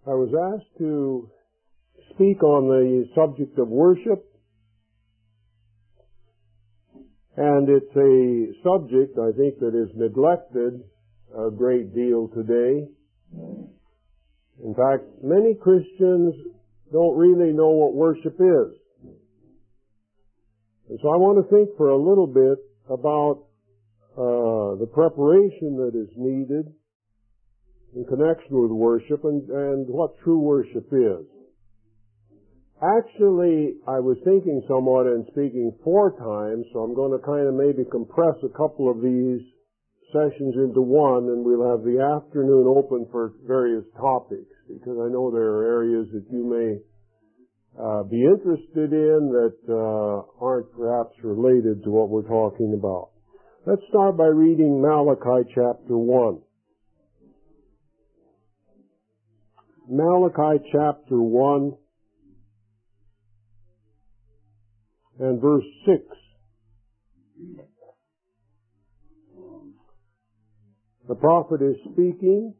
I was asked to speak on the subject of worship, and it's a subject, I think, that is neglected a great deal today. In fact, many Christians don't really know what worship is. And so I want to think for a little bit about the preparation that is needed in connection with worship and what true worship is. Actually, I was thinking somewhat and speaking 4 times, so I'm going to kind of maybe compress a couple of these sessions into one, and we'll have the afternoon open for various topics, because I know there are areas that you may be interested in that aren't perhaps related to what we're talking about. Let's start by reading Malachi chapter 1. Malachi chapter 1 and verse 6. The prophet is speaking.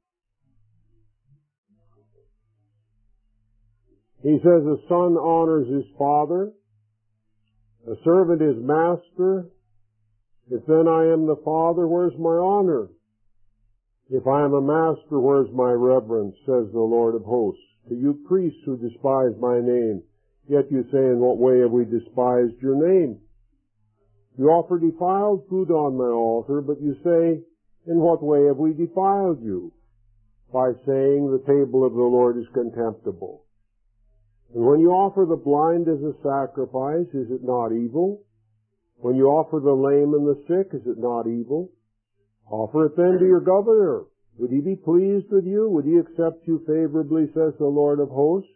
He says, a son honors his father, a servant his master. If then I am the father, where's my honor? If I am a master, where's my reverence, says the Lord of hosts. To you priests who despise my name, yet you say, in what way have we despised your name? You offer defiled food on my altar, but you say, in what way have we defiled you? By saying, the table of the Lord is contemptible. And when you offer the blind as a sacrifice, is it not evil? When you offer the lame and the sick, is it not evil? Offer it then to your governor. Would he be pleased with you? Would he accept you favorably, says the Lord of hosts?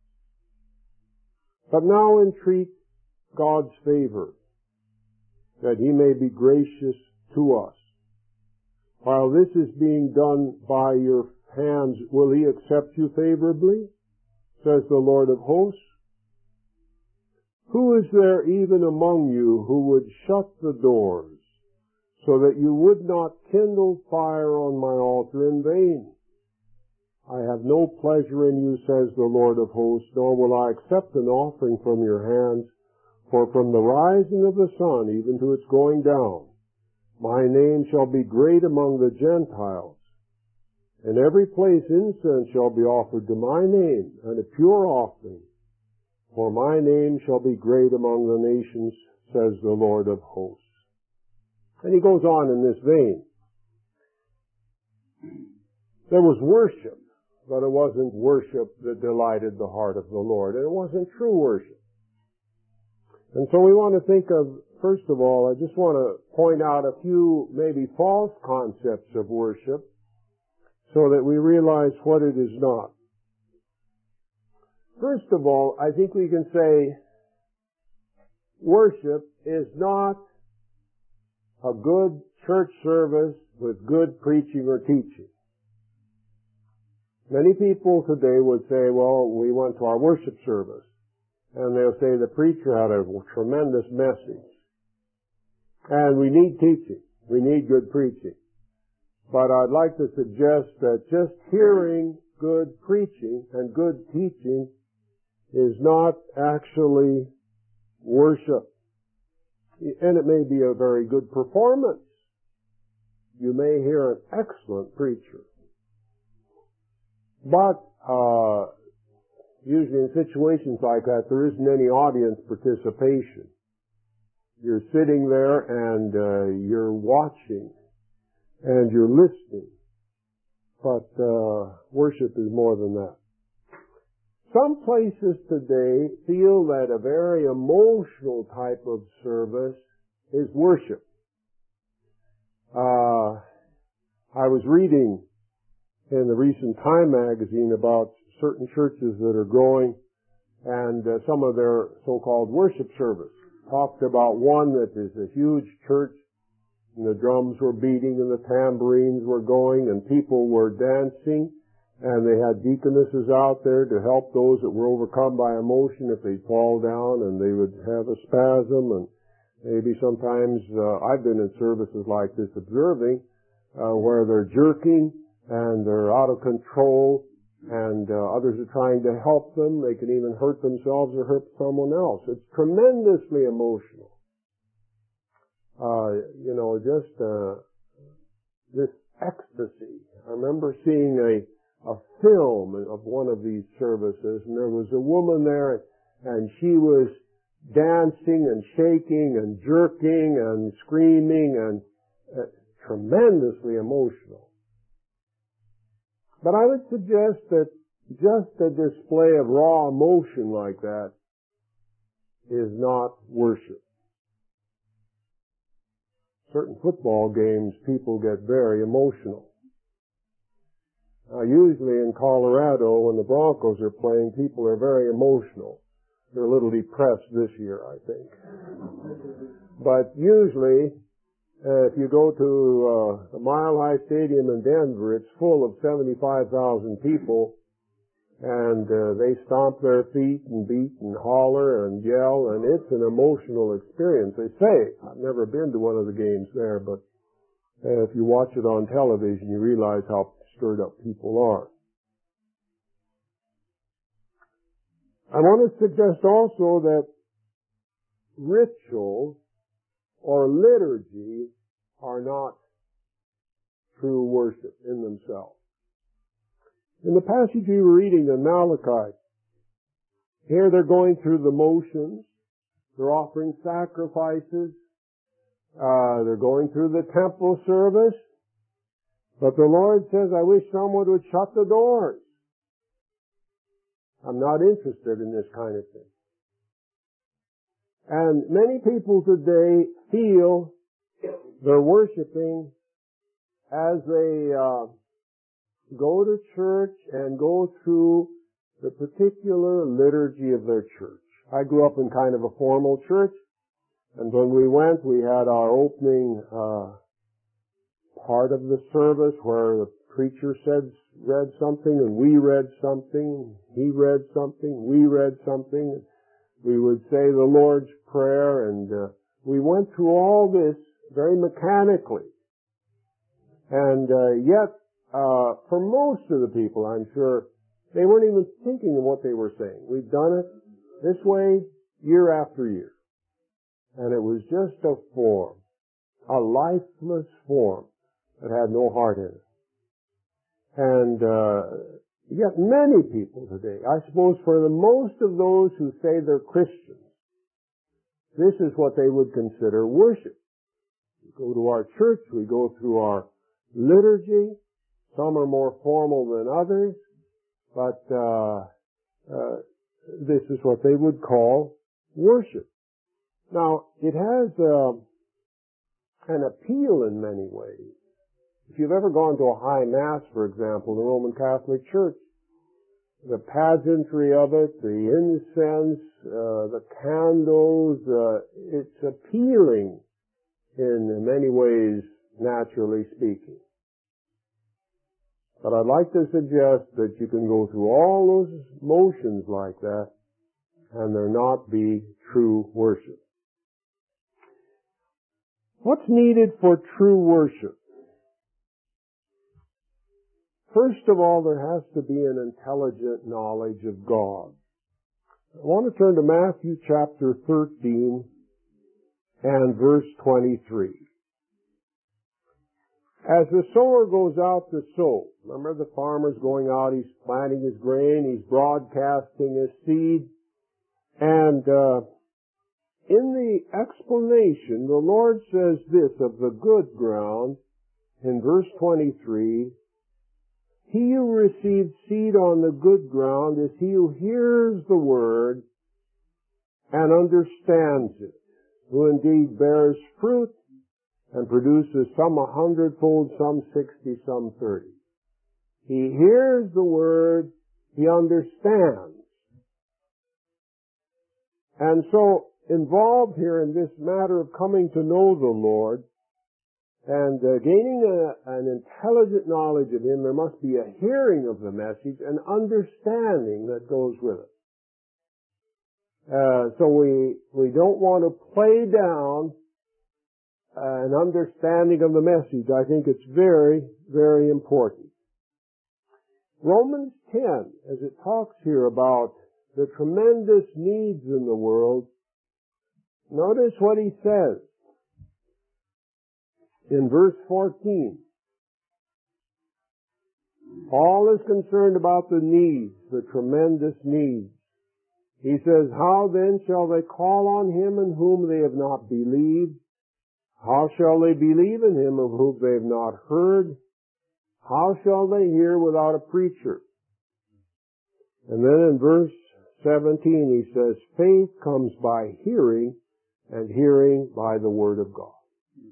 But now entreat God's favor, that he may be gracious to us. While this is being done by your hands, will he accept you favorably, says the Lord of hosts? Who is there even among you who would shut the doors, so that you would not kindle fire on my altar in vain? I have no pleasure in you, says the Lord of hosts, nor will I accept an offering from your hands, for from the rising of the sun even to its going down, my name shall be great among the Gentiles. In every place incense shall be offered to my name, and a pure offering, for my name shall be great among the nations, says the Lord of hosts. And he goes on in this vein. There was worship, but it wasn't worship that delighted the heart of the Lord, and it wasn't true worship. And so we want to think of, first of all, I just want to point out a few maybe false concepts of worship so that we realize what it is not. First of all, I think we can say worship is not a good church service with good preaching or teaching. Many people today would say, well, we went to our worship service, and they'll say the preacher had a tremendous message, and we need teaching. We need good preaching. But I'd like to suggest that just hearing good preaching and good teaching is not actually worship. And it may be a very good performance. You may hear an excellent preacher. But usually in situations like that, there isn't any audience participation. You're sitting there and you're watching and you're listening. But worship is more than that. Some places today feel that a very emotional type of service is worship. I was reading in the recent Time magazine about certain churches that are growing, and some of their so-called worship service talked about one that is a huge church, and the drums were beating and the tambourines were going and people were dancing, and they had deaconesses out there to help those that were overcome by emotion if they fall down, and they would have a spasm, and maybe sometimes I've been in services like this observing where they're jerking and they're out of control and others are trying to help them. They can even hurt themselves or hurt someone else. It's tremendously emotional. Just this ecstasy. I remember seeing a film of one of these services, and there was a woman there, and she was dancing and shaking and jerking and screaming and tremendously emotional. But I would suggest that just a display of raw emotion like that is not worship. Certain football games, people get very emotional. Usually in Colorado, when the Broncos are playing, people are very emotional. They're a little depressed this year, I think. But usually, if you go to the Mile High Stadium in Denver, it's full of 75,000 people, and they stomp their feet and beat and holler and yell, and it's an emotional experience. They say, I've never been to one of the games there, but if you watch it on television, you realize how stirred up people are. I want to suggest also that ritual or liturgy are not true worship in themselves. In the passage we were reading in Malachi, here they're going through the motions, they're offering sacrifices, they're going through the temple service, but the Lord says, I wish someone would shut the doors. I'm not interested in this kind of thing. And many people today feel they're worshiping as they go to church and go through the particular liturgy of their church. I grew up in kind of a formal church, and when we went, we had our opening part of the service where the preacher read something, and we read something, he read something, we read something. We would say the Lord's Prayer, and we went through all this very mechanically. And yet, for most of the people, I'm sure, they weren't even thinking of what they were saying. We've done it this way year after year. And it was just a form, a lifeless form that had no heart in it. And yet many people today, I suppose for the most of those who say they're Christians, this is what they would consider worship. We go to our church, we go through our liturgy. Some are more formal than others, but this is what they would call worship. Now, it has an appeal in many ways. If you've ever gone to a high mass, for example, in the Roman Catholic Church, the pageantry of it, the incense, the candles, it's appealing in many ways, naturally speaking. But I'd like to suggest that you can go through all those motions like that and there not be true worship. What's needed for true worship? First of all, there has to be an intelligent knowledge of God. I want to turn to Matthew chapter 13 and verse 23. As the sower goes out to sow, remember the farmer's going out, he's planting his grain, he's broadcasting his seed, and in the explanation, the Lord says this of the good ground in verse 23, he who receives seed on the good ground is he who hears the word and understands it, who indeed bears fruit and produces some 100-fold, some 60, some 30. He hears the word, he understands. And so, involved here in this matter of coming to know the Lord and gaining an intelligent knowledge of Him, there must be a hearing of the message and understanding that goes with it. So we don't want to play down an understanding of the message. I think it's very, very important. Romans 10, as it talks here about the tremendous needs in the world, notice what he says in verse 14. Paul is concerned about the needs, the tremendous needs. He says, how then shall they call on him in whom they have not believed? How shall they believe in him of whom they have not heard? How shall they hear without a preacher? And then in verse 17 he says, faith comes by hearing, and hearing by the word of God.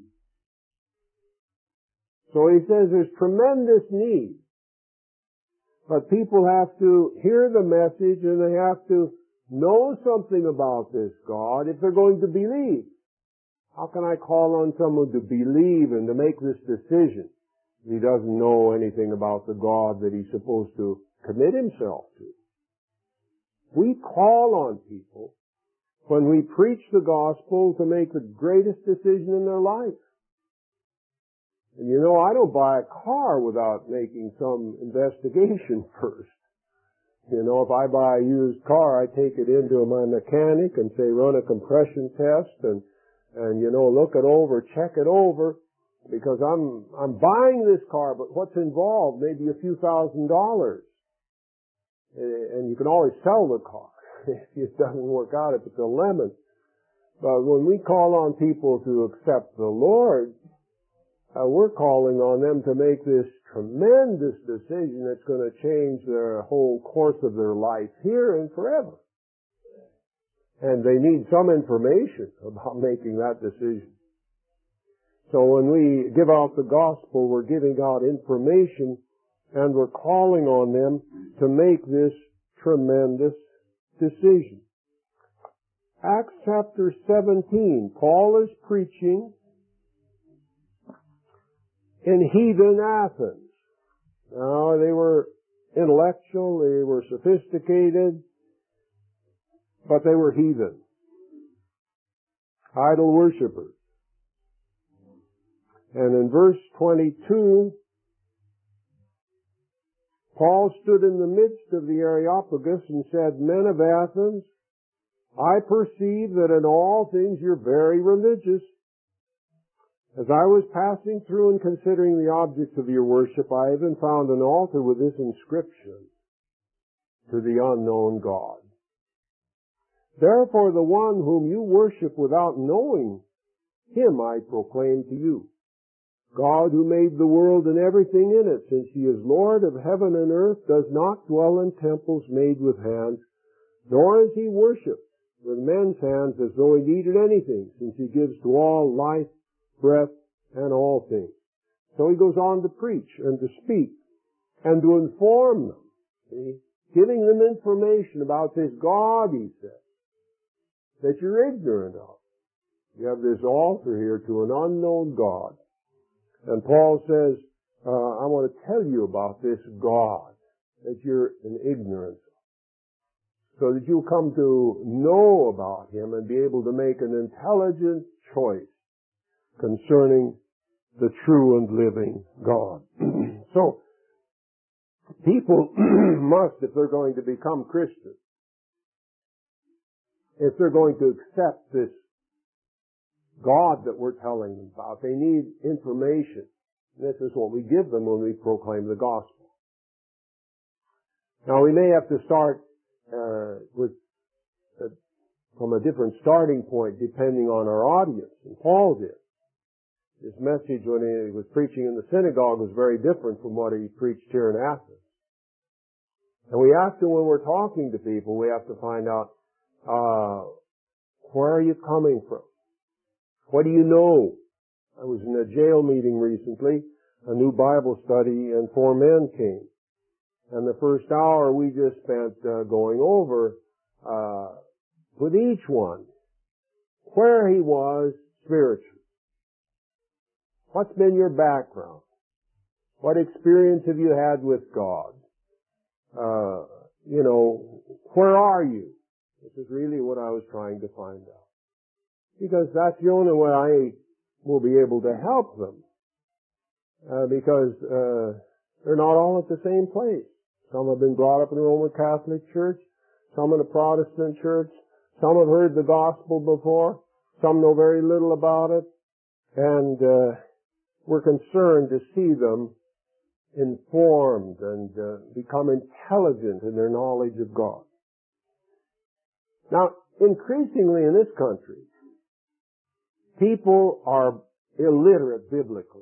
So he says there's tremendous need. But people have to hear the message and they have to know something about this God if they're going to believe. How can I call on someone to believe and to make this decision if he doesn't know anything about the God that he's supposed to commit himself to? We call on people when we preach the gospel to make the greatest decision in their life. And you know, I don't buy a car without making some investigation first. You know, if I buy a used car, I take it into my mechanic and say, run a compression test and you know, look it over, check it over, because I'm buying this car, but what's involved? Maybe a few $1,000s. And you can always sell the car if it doesn't work out, if it's a lemon. But when we call on people to accept the Lord, we're calling on them to make this tremendous decision that's going to change their whole course of their life here and forever. And they need some information about making that decision. So when we give out the gospel, we're giving out information and we're calling on them to make this tremendous decision. Acts chapter 17, Paul is preaching in heathen Athens. Now, they were intellectual, they were sophisticated, but they were heathen, idol worshippers. And in verse 22, Paul stood in the midst of the Areopagus and said, men of Athens, I perceive that in all things you're very religious. As I was passing through and considering the objects of your worship, I even found an altar with this inscription, to the unknown God. Therefore the one whom you worship without knowing, him I proclaim to you. God who made the world and everything in it, since he is Lord of heaven and earth, does not dwell in temples made with hands, nor is he worshipped with men's hands as though he needed anything, since he gives to all life, breath, and all things. So he goes on to preach and to speak and to inform them, see? Giving them information about this God, he says, that you're ignorant of. You have this altar here to an unknown God. And Paul says, I want to tell you about this God that you're in ignorance of, so that you'll come to know about him and be able to make an intelligent choice concerning the true and living God. So, people must, if they're going to become Christians, if they're going to accept this God that we're telling them about, they need information. This is what we give them when we proclaim the gospel. Now, we may have to start from a different starting point depending on our audience, and Paul did. His message when he was preaching in the synagogue was very different from what he preached here in Athens. And we have to, when we're talking to people, we have to find out, where are you coming from? What do you know? I was in a jail meeting recently, a new Bible study, and 4 men came. And the first hour we just spent going over with each one where he was spiritually. What's been your background? What experience have you had with God? Where are you? This is really what I was trying to find out. Because that's the only way I will be able to help them. Because they're not all at the same place. Some have been brought up in the Roman Catholic Church, some in a Protestant church, some have heard the gospel before, some know very little about it, and we're concerned to see them informed and become intelligent in their knowledge of God. Now, increasingly in this country, people are illiterate biblically.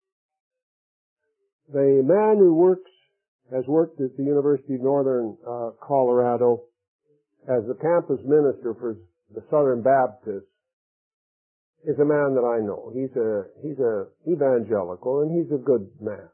The man who has worked at the University of Northern Colorado as the campus minister for the Southern Baptists is a man that I know. He's a evangelical, and he's a good man.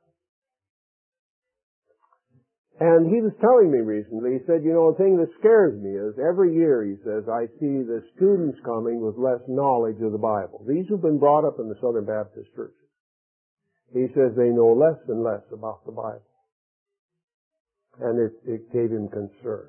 And he was telling me recently, he said, the thing that scares me is every year, he says, I see the students coming with less knowledge of the Bible. These who've been brought up in the Southern Baptist churches. He says they know less and less about the Bible. And it gave him concern.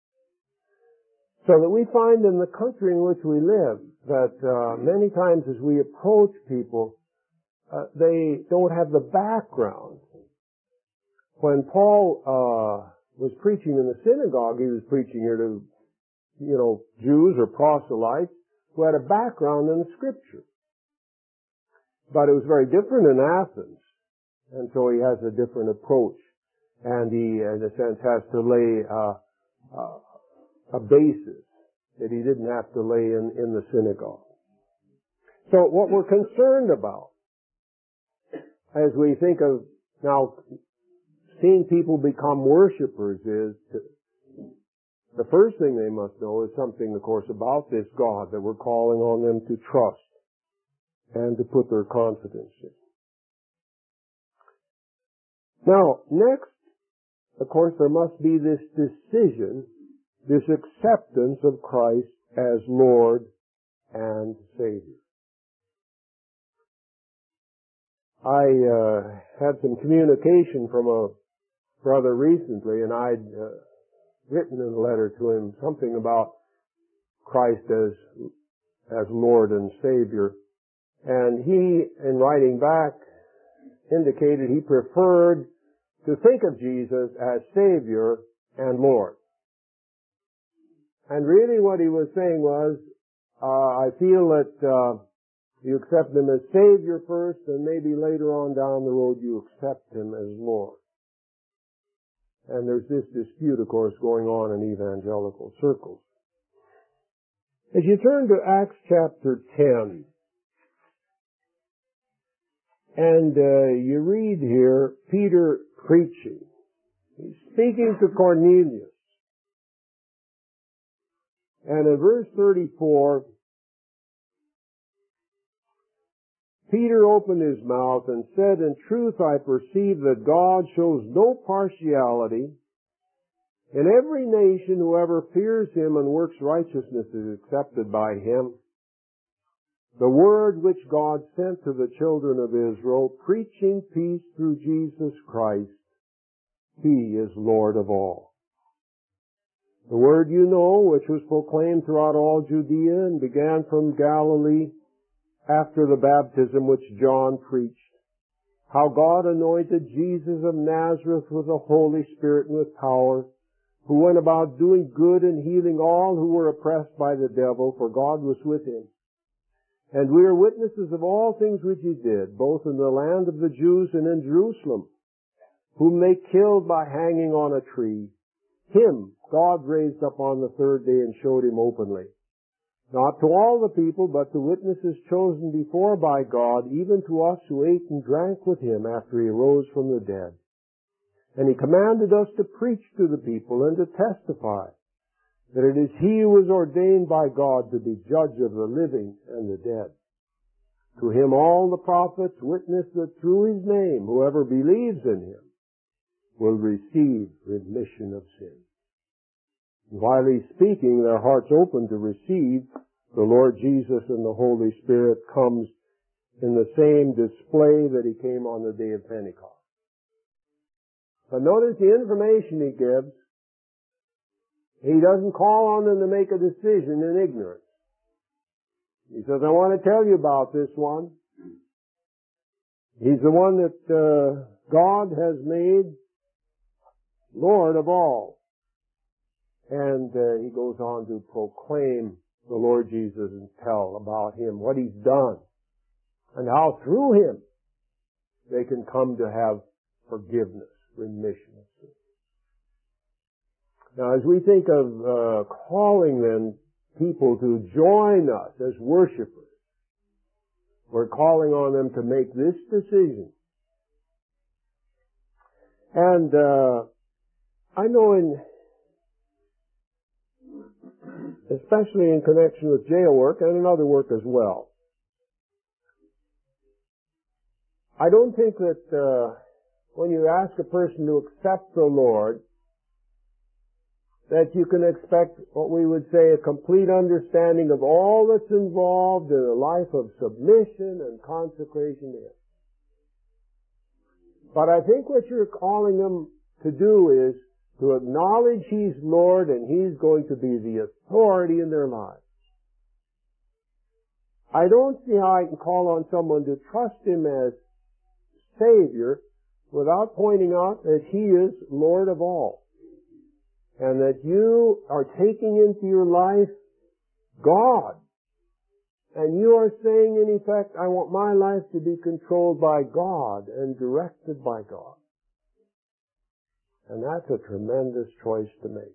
So that we find in the country in which we live that many times as we approach people, they don't have the background. When Paul was preaching in the synagogue, he was preaching here to, Jews or proselytes who had a background in the Scripture. But it was very different in Athens, and so he has a different approach. And he, in a sense, has to lay a basis that he didn't have to lay in the synagogue. So what we're concerned about, as we think of now seeing people become worshipers, is the first thing they must know is something, of course, about this God that we're calling on them to trust and to put their confidence in. Now, next, of course, there must be this decision, this acceptance of Christ as Lord and Savior. I had some communication from a brother recently, and I'd written in a letter to him something about Christ as Lord and Savior. And he, in writing back, indicated he preferred to think of Jesus as Savior and Lord. And really what he was saying was, I feel that you accept Him as Savior first, and maybe later on down the road you accept Him as Lord. And there's this dispute, of course, going on in evangelical circles. As you turn to Acts chapter 10, and you read here Peter preaching. He's speaking to Cornelius. And in verse 34, Peter opened his mouth and said, "In truth I perceive that God shows no partiality. In every nation whoever fears Him and works righteousness is accepted by Him. The word which God sent to the children of Israel, preaching peace through Jesus Christ, He is Lord of all. The word you know, which was proclaimed throughout all Judea and began from Galilee after the baptism which John preached, how God anointed Jesus of Nazareth with the Holy Spirit and with power, who went about doing good and healing all who were oppressed by the devil, for God was with Him. And we are witnesses of all things which He did, both in the land of the Jews and in Jerusalem, whom they killed by hanging on a tree. Him God raised up on the third day and showed Him openly, not to all the people, but to witnesses chosen before by God, even to us who ate and drank with Him after He rose from the dead. And He commanded us to preach to the people and to testify that it is He who is ordained by God to be judge of the living and the dead. To Him all the prophets witness that through His name whoever believes in Him will receive remission of sins." And while He's speaking, their hearts open to receive the Lord Jesus, and the Holy Spirit comes in the same display that He came on the day of Pentecost. But notice the information He gives. He doesn't call on them to make a decision in ignorance. He says, "I want to tell you about this one. He's the one that God has made Lord of all. And he goes on to proclaim the Lord Jesus and tell about Him, what He's done, and how through Him they can come to have forgiveness, remission of sin. Now, as we think of calling then people to join us as worshipers, we're calling on them to make this decision. And I know especially in connection with jail work and in other work as well, I don't think that when you ask a person to accept the Lord, that you can expect what we would say a complete understanding of all that's involved in a life of submission and consecration to Him. But I think what you're calling them to do is to acknowledge He's Lord and He's going to be the authority in their lives. I don't see how I can call on someone to trust Him as Savior without pointing out that He is Lord of all. And that you are taking into your life God. And you are saying, in effect, I want my life to be controlled by God and directed by God. And that's a tremendous choice to make.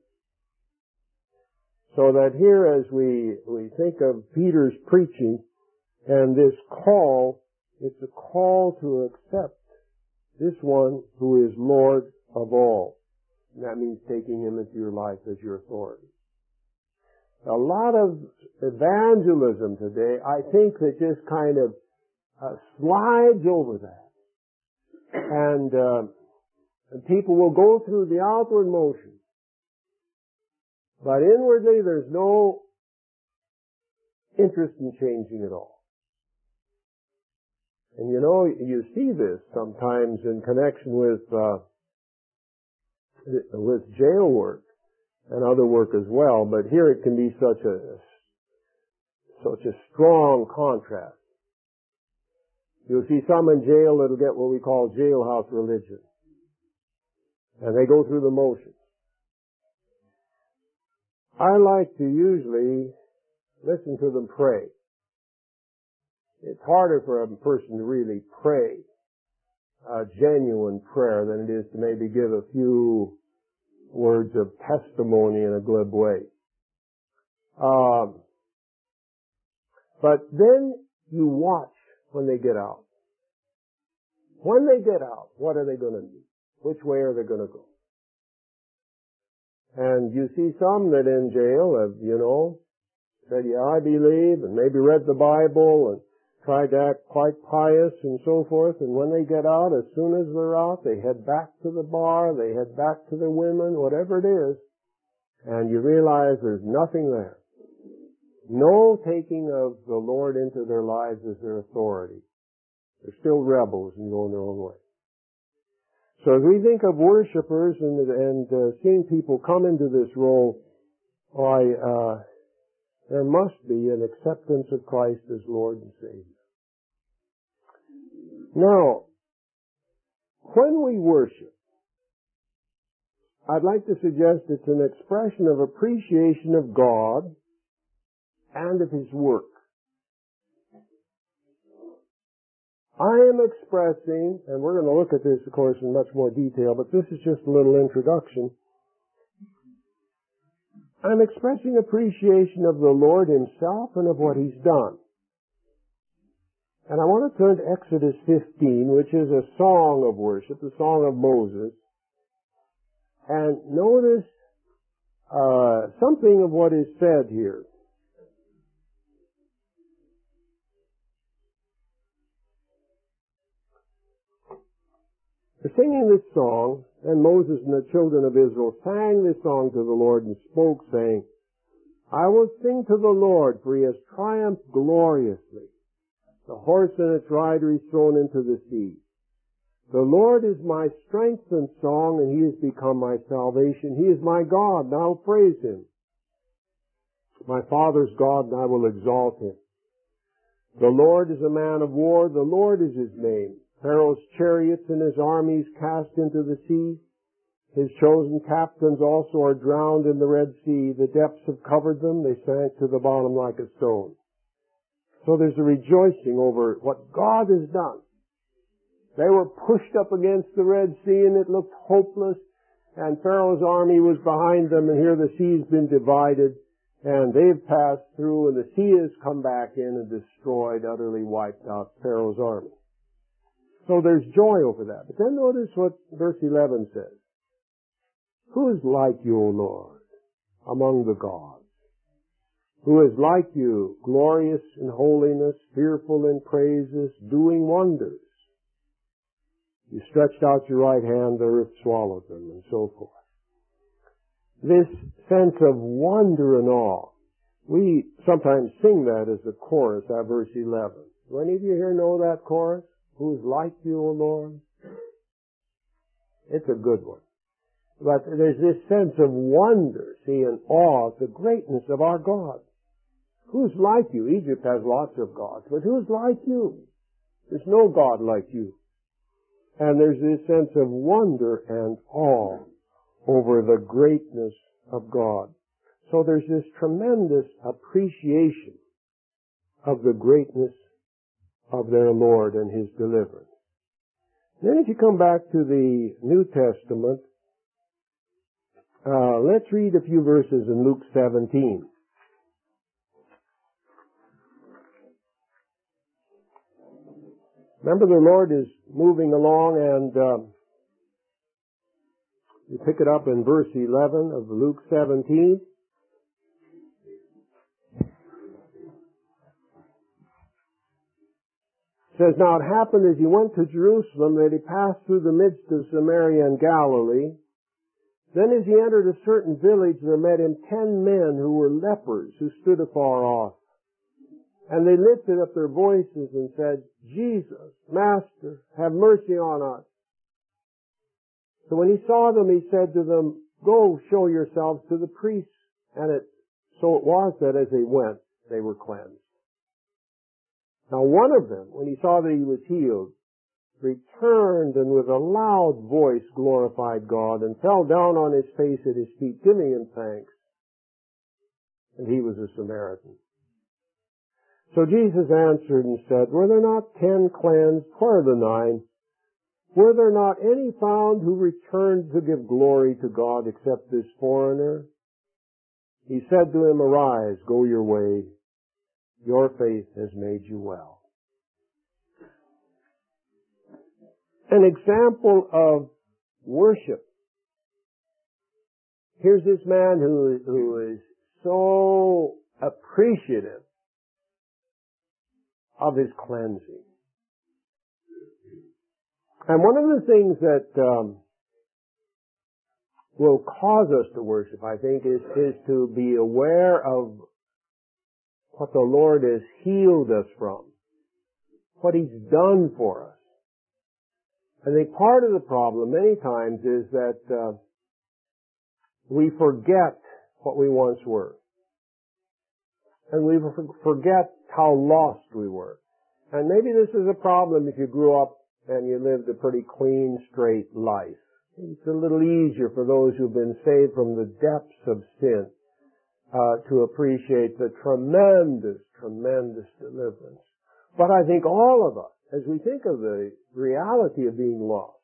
So that here as we think of Peter's preaching and this call, it's a call to accept this one who is Lord of all. And that means taking Him into your life as your authority. A lot of evangelism today, I think, that just kind of slides over that. And people will go through the outward motion. But inwardly, there's no interest in changing at all. And you know, you see this sometimes in connection with jail work and other work as well, but here it can be such a strong contrast. You'll see some in jail that'll get what we call jailhouse religion. And they go through the motions. I like to usually listen to them pray. It's harder for a person to really pray a genuine prayer than it is to maybe give a few words of testimony in a glib way. But then you watch when they get out. When they get out, what are they going to do? Which way are they going to go? And you see some that in jail have, said, yeah, I believe, and maybe read the Bible and tried to act quite pious and so forth, and when they get out, as soon as they're out, they head back to the bar, they head back to the women, whatever it is, and you realize there's nothing there. No taking of the Lord into their lives as their authority. They're still rebels and going their own way. So as we think of worshipers and seeing people come into this role, there must be an acceptance of Christ as Lord and Savior. Now, when we worship, I'd like to suggest it's an expression of appreciation of God and of His work. I am expressing, and we're going to look at this, of course, in much more detail, but this is just a little introduction. I'm expressing appreciation of the Lord Himself and of what He's done. And I want to turn to Exodus 15, which is a song of worship, the song of Moses. And notice something of what is said here. They're singing this song, and Moses and the children of Israel sang this song to the Lord and spoke, saying, I will sing to the Lord, for He has triumphed gloriously. The horse and its rider He's thrown into the sea. The Lord is my strength and song, and He has become my salvation. He is my God, and I will praise Him. My Father's God, and I will exalt Him. The Lord is a man of war. The Lord is His name. Pharaoh's chariots and his armies cast into the sea. His chosen captains also are drowned in the Red Sea. The depths have covered them. They sank to the bottom like a stone. So there's a rejoicing over what God has done. They were pushed up against the Red Sea and it looked hopeless. And Pharaoh's army was behind them, and here the sea's been divided. And they've passed through, and the sea has come back in and destroyed, utterly wiped out Pharaoh's army. So there's joy over that. But then notice what verse 11 says. Who is like you, O Lord, among the gods? Who is like you, glorious in holiness, fearful in praises, doing wonders? You stretched out your right hand, the earth swallowed them, and so forth. This sense of wonder and awe, we sometimes sing that as the chorus, that verse 11. Do any of you here know that chorus? Who is like you, O Lord? It's a good one. But there's this sense of wonder, see, and awe at the greatness of our God. Who's like you? Egypt has lots of gods, but who's like you? There's no God like you. And there's this sense of wonder and awe over the greatness of God. So there's this tremendous appreciation of the greatness of their Lord and His deliverance. Then if you come back to the New Testament, let's read a few verses in Luke 17. Remember, the Lord is moving along, and you pick it up in verse 11 of Luke 17. It says, Now it happened as he went to Jerusalem that he passed through the midst of Samaria and Galilee. Then as he entered a certain village, there met him 10 men who were lepers, who stood afar off. And they lifted up their voices and said, Jesus, Master, have mercy on us. So when he saw them, he said to them, Go, show yourselves to the priests. And so it was that as they went, they were cleansed. Now one of them, when he saw that he was healed, returned and with a loud voice glorified God and fell down on his face at his feet, giving him thanks. And he was a Samaritan. So Jesus answered and said, Were there not 10 cleansed? Where are the 9? Were there not any found who returned to give glory to God except this foreigner? He said to him, Arise, go your way. Your faith has made you well. An example of worship. Here's this man who is so appreciative of his cleansing. And one of the things that will cause us to worship, I think, is to be aware of what the Lord has healed us from, what He's done for us. I think part of the problem many times is that we forget what we once were. And we forget how lost we were. And maybe this is a problem if you grew up and you lived a pretty clean, straight life. It's a little easier for those who've been saved from the depths of sin to appreciate the tremendous, tremendous deliverance. But I think all of us, as we think of the reality of being lost,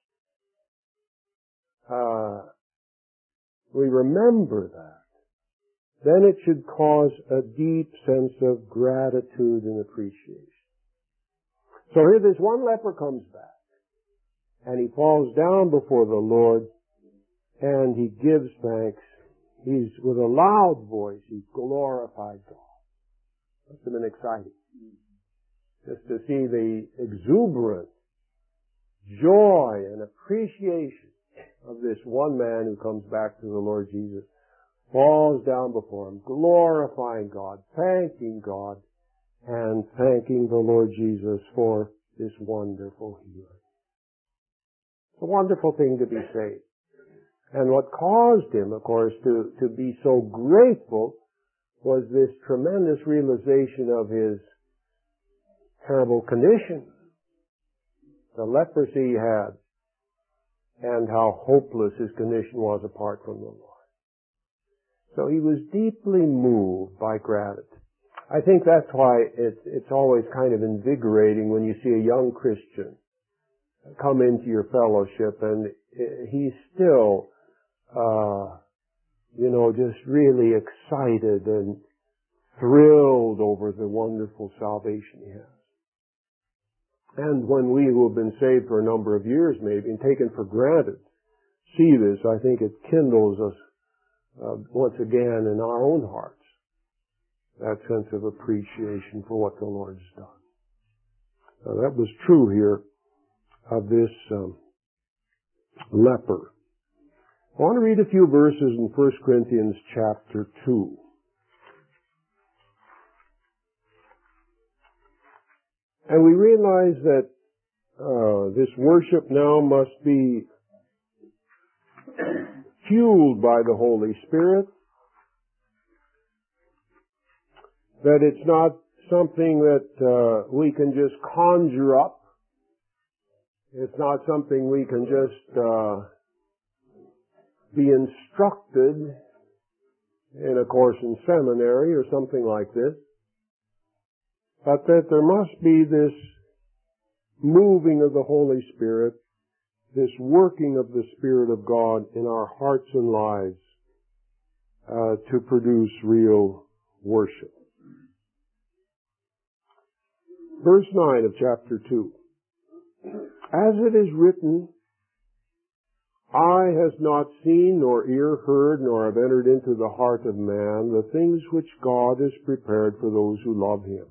we remember that. Then it should cause a deep sense of gratitude and appreciation. So here this one leper comes back, and he falls down before the Lord, and he gives thanks. He's, with a loud voice, he glorified God. Must have been exciting. Just to see the exuberant joy and appreciation of this one man who comes back to the Lord Jesus, falls down before Him, glorifying God, thanking God, and thanking the Lord Jesus for this wonderful healing. It's a wonderful thing to be saved. And what caused him, of course, to be so grateful was this tremendous realization of his terrible condition, the leprosy he had. and how hopeless his condition was apart from the Lord. So he was deeply moved by gratitude. I think that's why it's always kind of invigorating when you see a young Christian come into your fellowship and he's still, just really excited and thrilled over the wonderful salvation he has. And when we who have been saved for a number of years maybe and taken for granted see this, I think it kindles us once again in our own hearts that sense of appreciation for what the Lord has done. Now, that was true here of this leper. I want to read a few verses in 1 Corinthians chapter 2. And we realize that this worship now must be fueled by the Holy Spirit, that it's not something that we can just conjure up. It's not something we can just be instructed in a course in seminary or something like this, but that there must be this moving of the Holy Spirit, this working of the Spirit of God in our hearts and lives to produce real worship. Verse 9 of chapter 2. As it is written, eye has not seen, nor ear heard, nor have entered into the heart of man the things which God has prepared for those who love Him.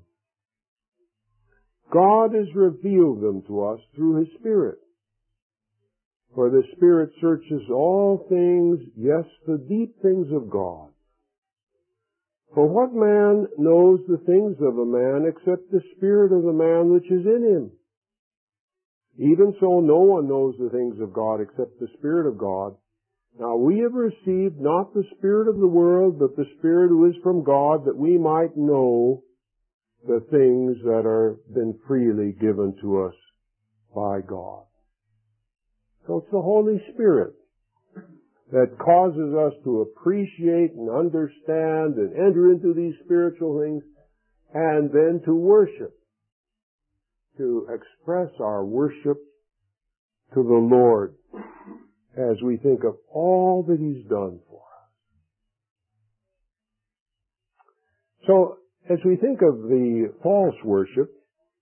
God has revealed them to us through His Spirit. For the Spirit searches all things, yes, the deep things of God. For what man knows the things of a man except the Spirit of the man which is in him? Even so, no one knows the things of God except the Spirit of God. Now we have received not the spirit of the world, but the Spirit who is from God, that we might know the things that are been freely given to us by God. So it's the Holy Spirit that causes us to appreciate and understand and enter into these spiritual things and then to worship, to express our worship to the Lord as we think of all that He's done for us. So, as we think of the false worship,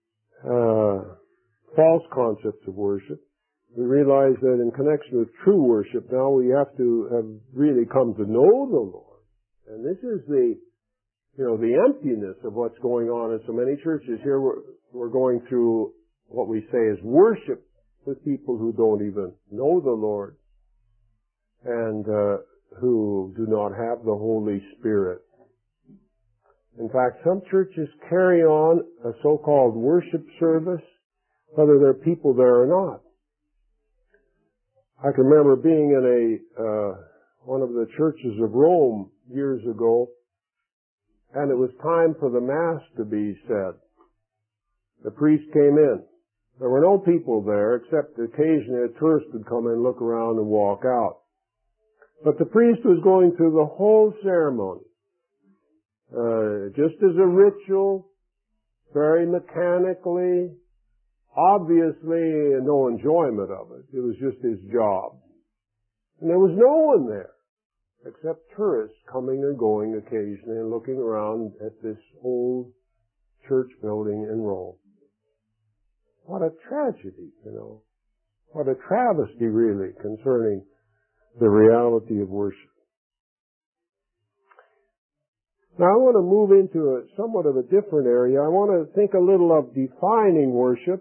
false concepts of worship, we realize that in connection with true worship, now we have to have really come to know the Lord. And this is the emptiness of what's going on in so many churches. Here we're going through what we say is worship with people who don't even know the Lord and who do not have the Holy Spirit. In fact, some churches carry on a so-called worship service, whether there are people there or not. I can remember being in one of the churches of Rome years ago, and it was time for the Mass to be said. The priest came in. There were no people there, except occasionally a tourist would come in, look around, and walk out. But the priest was going through the whole ceremony, just as a ritual, very mechanically, obviously no enjoyment of it. It was just his job. And there was no one there, except tourists coming and going occasionally and looking around at this old church building in Rome. What a tragedy, What a travesty, really, concerning the reality of worship. Now, I want to move into somewhat of a different area. I want to think a little of defining worship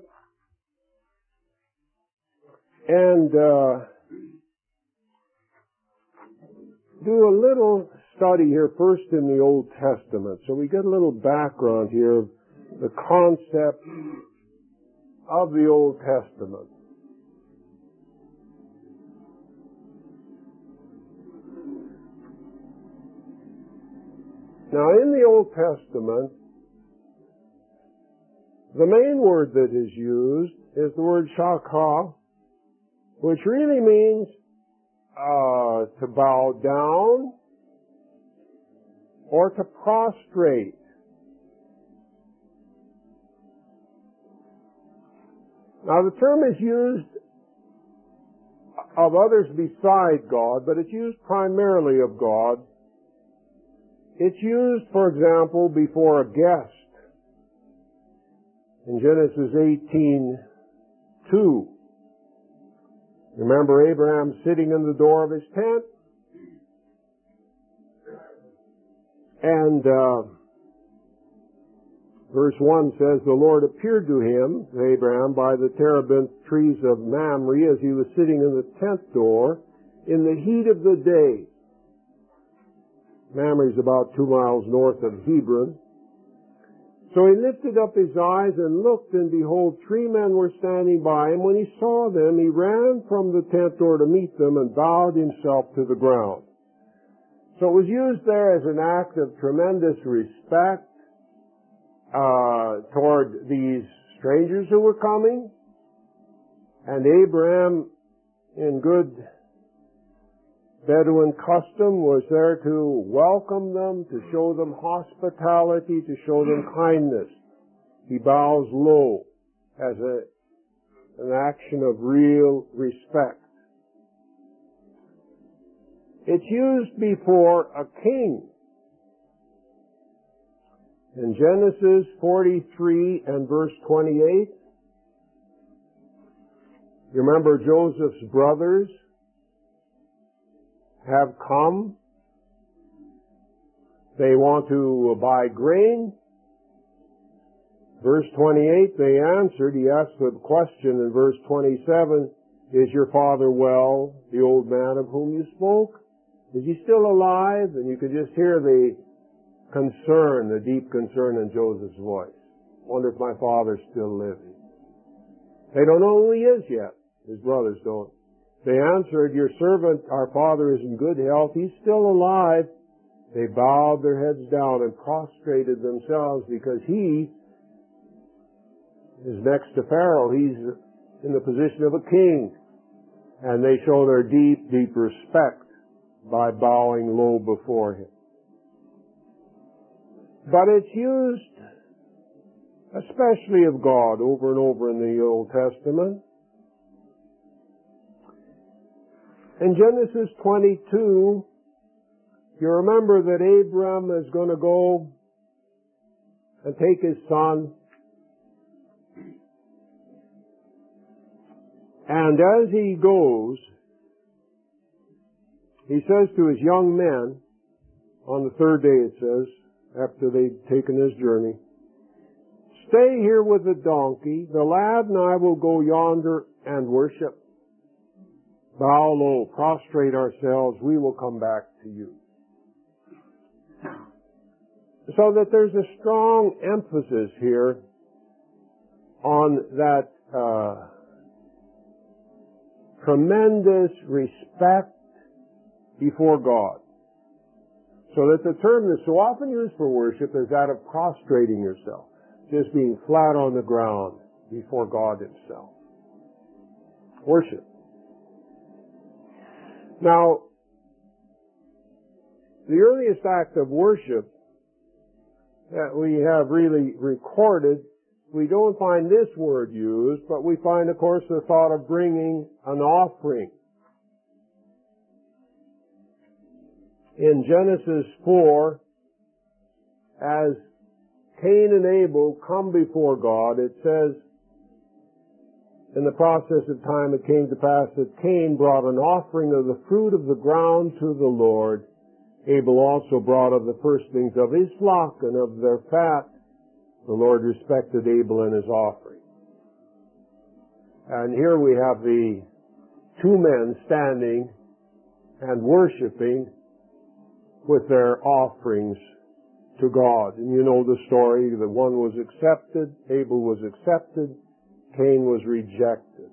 and do a little study here first in the Old Testament. So we get a little background here of the concept of the Old Testament. Now, in the Old Testament, the main word that is used is the word shakha, which really means to bow down or to prostrate. Now the term is used of others beside God, but it's used primarily of God. It's used, for example, before a guest. In Genesis 18:2, remember Abraham sitting in the door of his tent? And verse 1 says, the Lord appeared to him, to Abraham, by the terebinth trees of Mamre as he was sitting in the tent door in the heat of the day. Mamre is about 2 miles north of Hebron. So he lifted up his eyes and looked, and behold, 3 men were standing by him. When he saw them, he ran from the tent door to meet them and bowed himself to the ground. So it was used there as an act of tremendous respect toward these strangers who were coming. And Abraham, in good Bedouin custom, was there to welcome them, to show them hospitality, to show them kindness. He bows low as an action of real respect. It's used before a king. In Genesis 43 and verse 28, you remember Joseph's brothers have come. They want to buy grain. Verse 28, they answered. He asked the question in verse 27, is your father well, the old man of whom you spoke? Is he still alive? And you could just hear the concern, the deep concern in Joseph's voice. Wonder if my father's still living. They don't know who he is yet. His brothers don't. They answered, your servant, our father, is in good health. He's still alive. They bowed their heads down and prostrated themselves because he is next to Pharaoh. He's in the position of a king. And they show their deep, deep respect by bowing low before him. But it's used especially of God over and over in the Old Testament. In Genesis 22, you remember that Abram is going to go and take his son. And as he goes, he says to his young men, on the third day it says, after they'd taken his journey, stay here with the donkey. The lad and I will go yonder and worship. Bow low, prostrate ourselves. We will come back to you. So that there's a strong emphasis here on that tremendous respect before God. So that the term that's so often used for worship is that of prostrating yourself, just being flat on the ground before God himself. Worship. Now, the earliest act of worship that we have really recorded, we don't find this word used, but we find, of course, the thought of bringing an offering. In Genesis 4, as Cain and Abel come before God, it says, in the process of time it came to pass that Cain brought an offering of the fruit of the ground to the Lord. Abel also brought of the firstlings of his flock and of their fat. The Lord respected Abel and his offering. And here we have the 2 men standing and worshiping with their offerings to God. And you know the story. The one was accepted, Abel was accepted, Cain was rejected.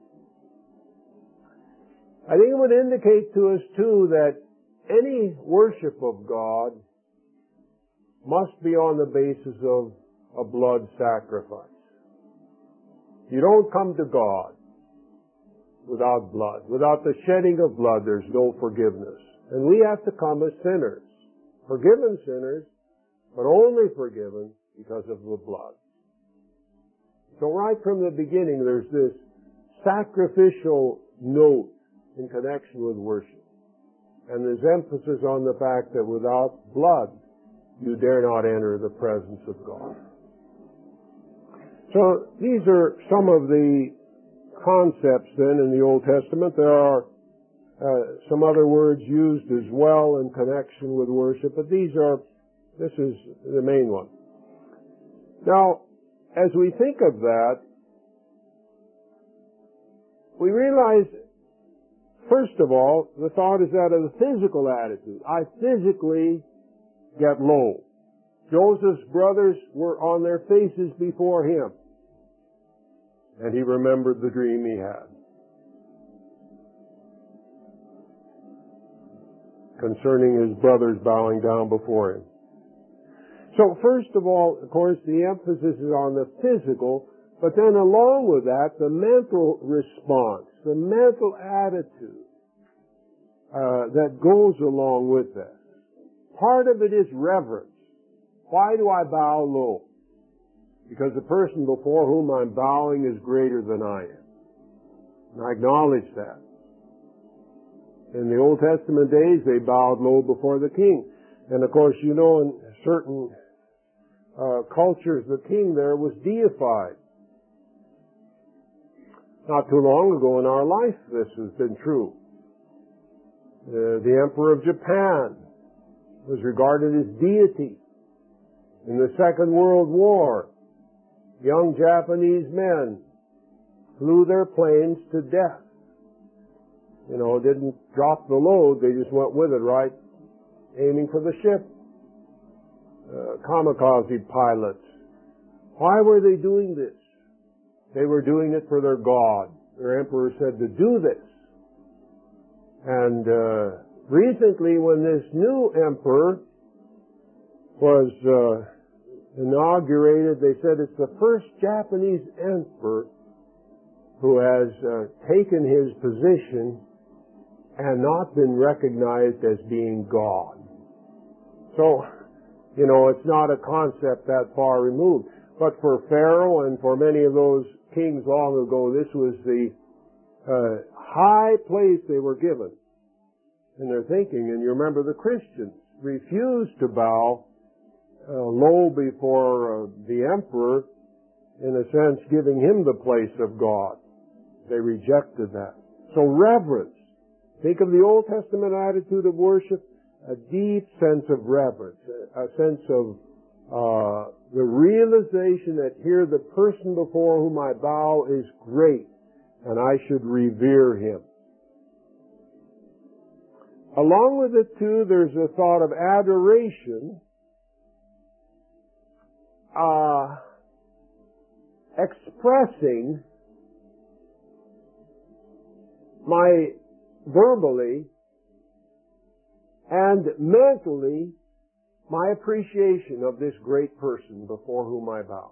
I think it would indicate to us too that any worship of God must be on the basis of a blood sacrifice. You don't come to God without blood. Without the shedding of blood, there's no forgiveness. And we have to come as sinners. Forgiven sinners, but only forgiven because of the blood. So right from the beginning, there's this sacrificial note in connection with worship. And there's emphasis on the fact that without blood, you dare not enter the presence of God. So these are some of the concepts then in the Old Testament. There are some other words used as well in connection with worship, but this is the main one. Now, as we think of that, we realize, first of all, the thought is that of the physical attitude. I physically get low. Joseph's brothers were on their faces before him, and he remembered the dream he had concerning his brothers bowing down before him. So first of all, of course, the emphasis is on the physical, but then along with that, the mental response, the mental attitude that goes along with that. Part of it is reverence. Why do I bow low? Because the person before whom I'm bowing is greater than I am. And I acknowledge that. In the Old Testament days, they bowed low before the king. And of course, you know, in certain cultures, the king there was deified. Not too long ago in our life, this has been true. The Emperor of Japan was regarded as deity. In the Second World War, young Japanese men flew their planes to death. You know, didn't drop the load, they just went with it, right? Aiming for the ship. Kamikaze pilots. Why were they doing this? They were doing it for their God. Their emperor said to do this. And recently, when this new emperor was inaugurated, they said it's the first Japanese emperor who has taken his position and not been recognized as being God. So, you know, it's not a concept that far removed. But for Pharaoh and for many of those kings long ago, this was the high place they were given in their thinking. And you remember the Christians refused to bow low before the emperor, in a sense giving him the place of God. They rejected that. So reverence. Think of the Old Testament attitude of worship, a deep sense of reverence, a sense of the realization that here the person before whom I bow is great, and I should revere him. Along with it, too, there's a thought of adoration, expressing my verbally and mentally my appreciation of this great person before whom I bow.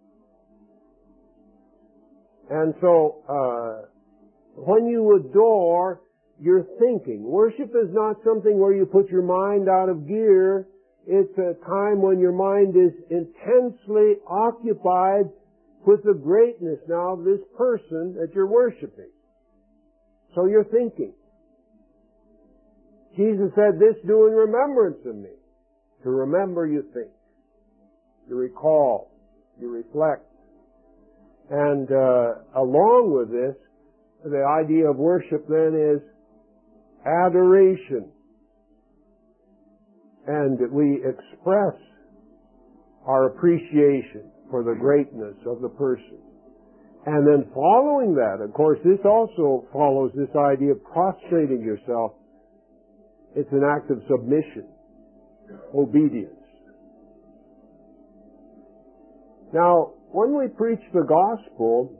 And so, when you adore, you're thinking. Worship is not something where you put your mind out of gear. It's a time when your mind is intensely occupied with the greatness now of this person that you're worshiping. So you're thinking. Jesus said, this do in remembrance of me. To remember, you think. You recall. You reflect. And along with this, the idea of worship then is adoration. And we express our appreciation for the greatness of the person. And then following that, of course, this also follows this idea of prostrating yourself. It's an act of submission, obedience. Now, when we preach the gospel,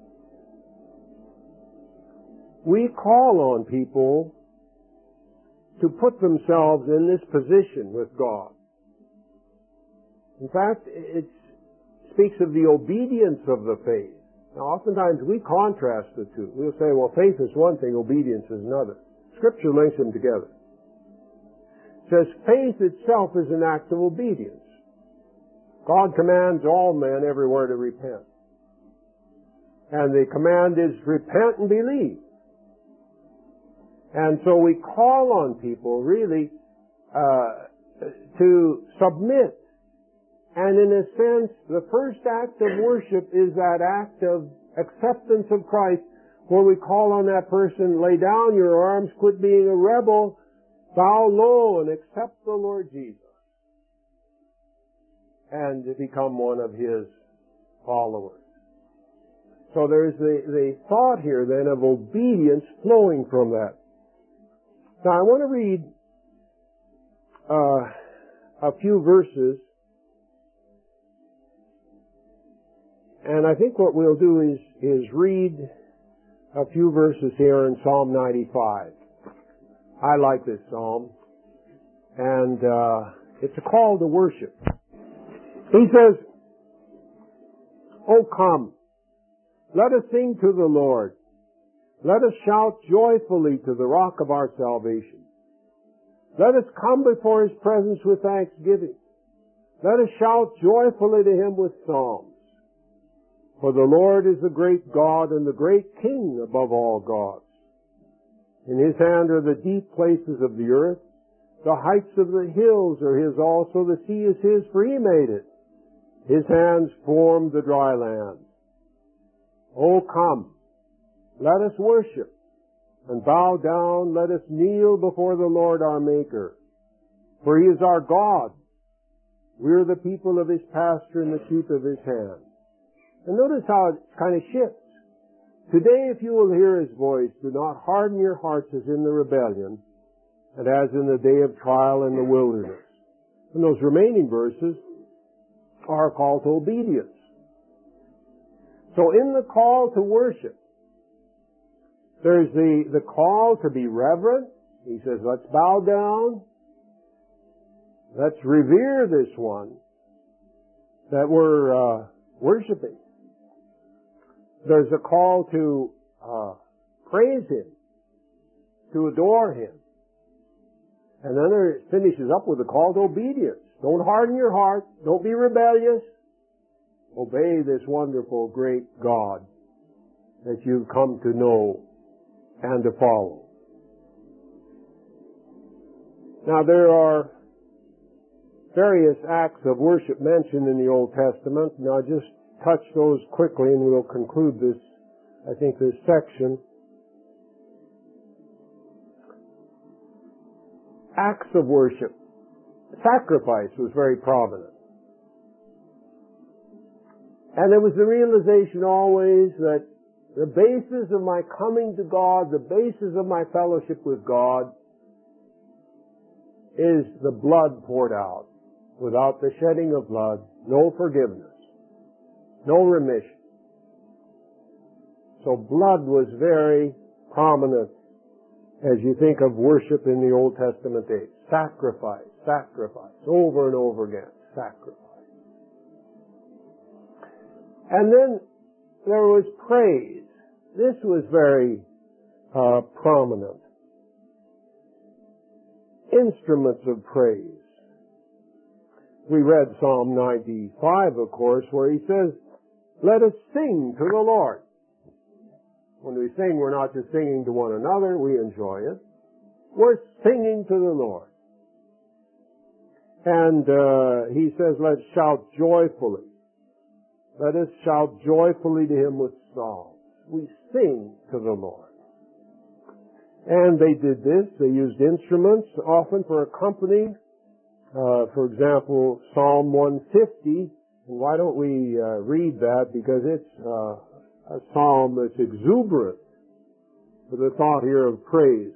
we call on people to put themselves in this position with God. In fact, it speaks of the obedience of the faith. Now, oftentimes we contrast the two. We'll say, well, faith is one thing, obedience is another. Scripture links them together. It says faith itself is an act of obedience. God commands all men everywhere to repent. And the command is repent and believe. And so we call on people really to submit. And in a sense, the first act of worship is that act of acceptance of Christ, where we call on that person, lay down your arms, quit being a rebel, bow low and accept the Lord Jesus, and to become one of His followers. So there's the thought here then of obedience flowing from that. Now I want to read a few verses, and I think what we'll do is read a few verses here in Psalm 95. I like this psalm, and it's a call to worship. He says, "O come, let us sing to the Lord. Let us shout joyfully to the rock of our salvation. Let us come before His presence with thanksgiving. Let us shout joyfully to Him with psalms. For the Lord is the great God and the great King above all gods. In His hand are the deep places of the earth. The heights of the hills are His also. The sea is His, for He made it. His hands formed the dry land. O come, let us worship, and bow down, let us kneel before the Lord our Maker. For He is our God. We are the people of His pasture and the sheep of His hand." And notice how it kind of shifts. "Today, if you will hear His voice, do not harden your hearts as in the rebellion, and as in the day of trial in the wilderness." And those remaining verses are a call to obedience. So in the call to worship, there's the call to be reverent. He says, let's bow down. Let's revere this one that we're worshiping. There's a call to praise Him, to adore Him. And then it finishes up with a call to obedience. Don't harden your heart. Don't be rebellious. Obey this wonderful, great God that you've come to know and to follow. Now, there are various acts of worship mentioned in the Old Testament, and I'll just touch those quickly and we'll conclude this, I think, this section. Acts of worship. Sacrifice was very prominent. And there was the realization always that the basis of my coming to God, the basis of my fellowship with God, is the blood poured out. Without the shedding of blood, no forgiveness, no remission. So blood was very prominent as you think of worship in the Old Testament days. Sacrifice, sacrifice, over and over again, sacrifice. And then there was praise. This was very prominent. Instruments of praise. We read Psalm 95, of course, where he says, let us sing to the Lord. When we sing, we're not just singing to one another, we enjoy it. We're singing to the Lord. And he says, let's shout joyfully. Let us shout joyfully to Him with psalms. We sing to the Lord. And they did this. They used instruments often for accompanying. For example, Psalm 150. And why don't we read that? Because it's a psalm that's exuberant with the thought here of praise.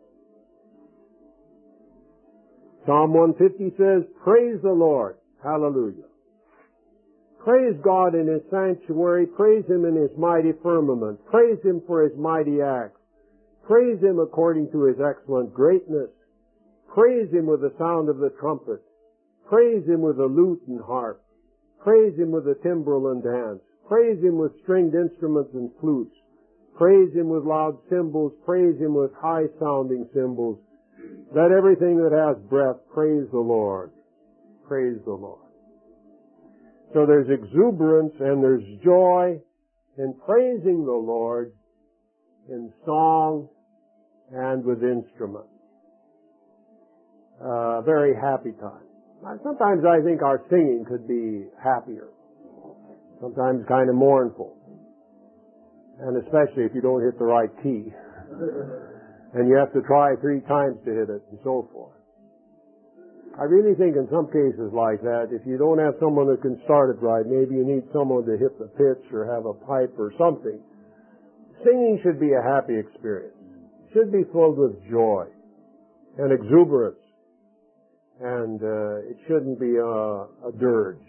Psalm 150 says, praise the Lord. Hallelujah. Praise God in His sanctuary. Praise Him in His mighty firmament. Praise Him for His mighty acts. Praise Him according to His excellent greatness. Praise Him with the sound of the trumpet. Praise Him with the lute and harp. Praise Him with the timbrel and dance. Praise Him with stringed instruments and flutes. Praise Him with loud cymbals. Praise Him with high-sounding cymbals. Let everything that has breath praise the Lord. Praise the Lord. So there's exuberance and there's joy in praising the Lord in song and with instruments. Very happy time. Sometimes I think our singing could be happier. Sometimes kind of mournful. And especially if you don't hit the right key. And you have to try 3 times to hit it and so forth. I really think in some cases like that, if you don't have someone that can start it right, maybe you need someone to hit the pitch or have a pipe or something. Singing should be a happy experience. It should be filled with joy and exuberance. And it shouldn't be a dirge.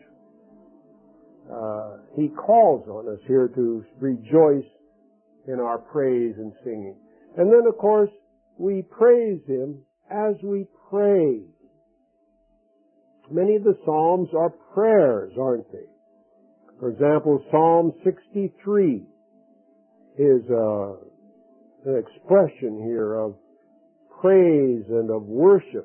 He calls on us here to rejoice in our praise and singing. And then, of course, we praise Him as we pray. Many of the Psalms are prayers, aren't they? For example, Psalm 63 is an expression here of praise and of worship.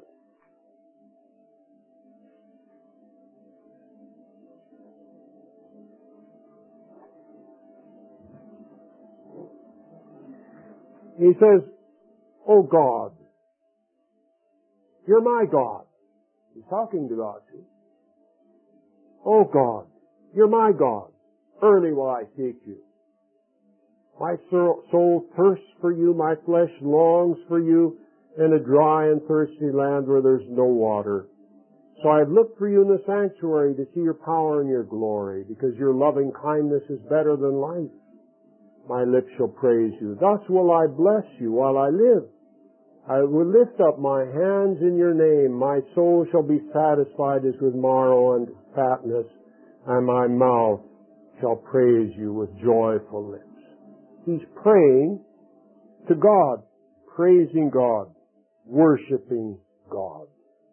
He says, "Oh God, you're my God." He's talking to God too. "Oh God, you're my God. Early will I seek you. My soul thirsts for you. My flesh longs for you in a dry and thirsty land where there's no water. So I've looked for you in the sanctuary to see your power and your glory, because your loving kindness is better than life. My lips shall praise you. Thus will I bless you while I live. I will lift up my hands in your name. My soul shall be satisfied as with marrow and fatness, and my mouth shall praise you with joyful lips." He's praying to God, praising God, worshiping God.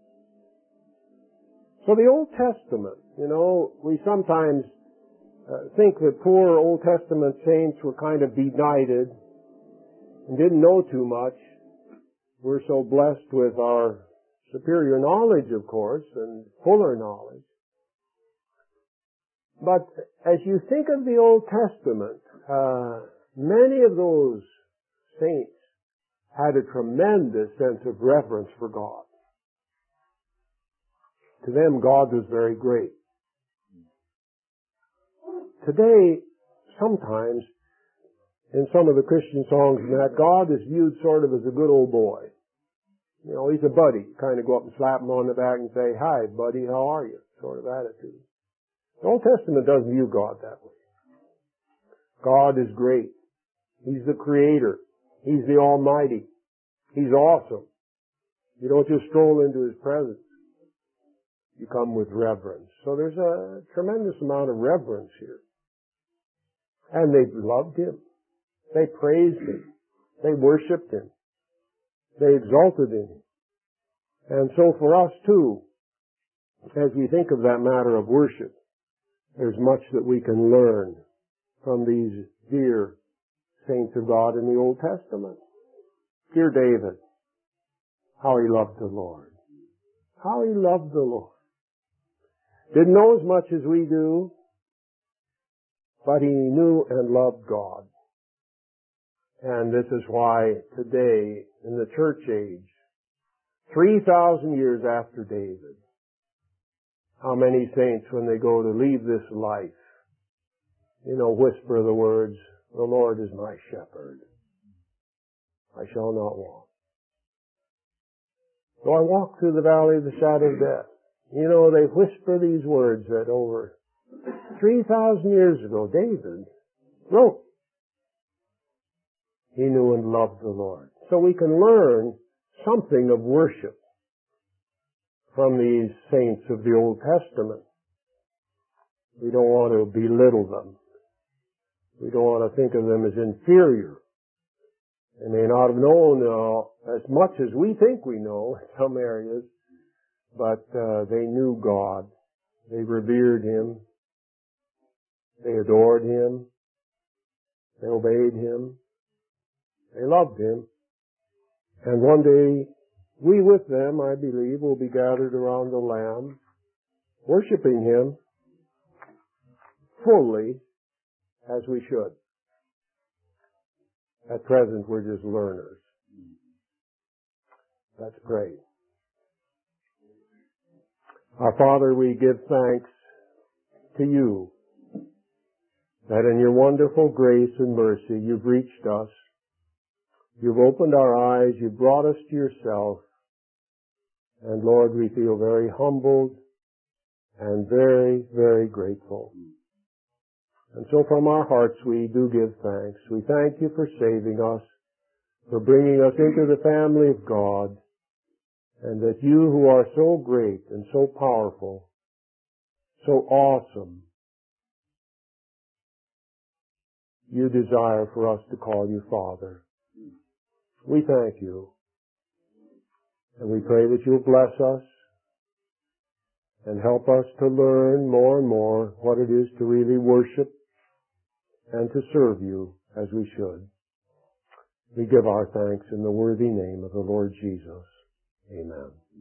So the Old Testament, we sometimes think that poor Old Testament saints were kind of benighted and didn't know too much. We're so blessed with our superior knowledge, of course, and fuller knowledge. But as you think of the Old Testament, many of those saints had a tremendous sense of reverence for God. To them, God was very great. Today, sometimes, in some of the Christian songs, that God is viewed sort of as a good old boy. He's a buddy. Kind of go up and slap him on the back and say, "Hi, buddy, how are you?" Sort of attitude. The Old Testament doesn't view God that way. God is great. He's the Creator. He's the Almighty. He's awesome. You don't just stroll into His presence. You come with reverence. So there's a tremendous amount of reverence here. And they loved Him. They praised Him. They worshiped Him. They exalted in Him. And so for us too, as we think of that matter of worship, there's much that we can learn from these dear saints of God in the Old Testament. Dear David, how he loved the Lord. How he loved the Lord. Didn't know as much as we do, but he knew and loved God. And this is why today, in the church age, 3,000 years after David, how many saints, when they go to leave this life, whisper the words, "The Lord is my shepherd. I shall not want. Though I walk through the valley of the shadow of death." They whisper these words that over 3,000 years ago, David wrote. He knew and loved the Lord. So we can learn something of worship from these saints of the Old Testament. We don't want to belittle them. We don't want to think of them as inferior. They may not have known as much as we think we know in some areas, but they knew God. They revered Him. They adored Him. They obeyed Him. They loved Him. And one day, we with them, I believe, will be gathered around the Lamb, worshiping Him fully as we should. At present, we're just learners. Let's pray. Our Father, we give thanks to You that in Your wonderful grace and mercy You've reached us. You've opened our eyes. You've brought us to Yourself. And Lord, we feel very humbled and very, very grateful. And so from our hearts we do give thanks. We thank You for saving us, for bringing us into the family of God, and that You who are so great and so powerful, so awesome, You desire for us to call You Father. We thank You. And we pray that You'll bless us and help us to learn more and more what it is to really worship and to serve You as we should. We give our thanks in the worthy name of the Lord Jesus. Amen.